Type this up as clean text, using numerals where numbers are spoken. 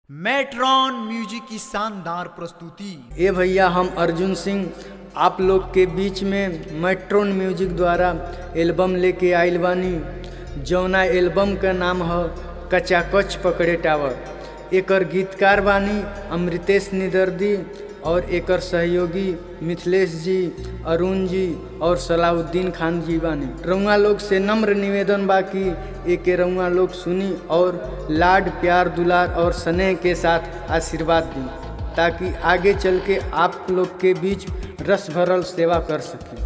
मेट्रॉन music की शानदार प्रस्तुति। ए भैया, हम अर्जुन सिंह आप लोग के बीच में मेट्रॉन म्यूजिक द्वारा एल्बम लेके आइल बानी। जौना एल्बम का नाम है कचाकच पकड़े टावर। एकर गीतकार बानी अमृतेश निदर्दी और एकर सहयोगी मिथिलेश जी, अरुण जी और सलाउद्दीन खान जी बानी। रउआ लोग से नम्र निवेदन बा कि एके रउआ लोग सुनी और लाड प्यार दुलार और स्नेह के साथ आशीर्वाद दी, ताकि आगे चल के आप लोग के बीच रस भरल सेवा कर सकें।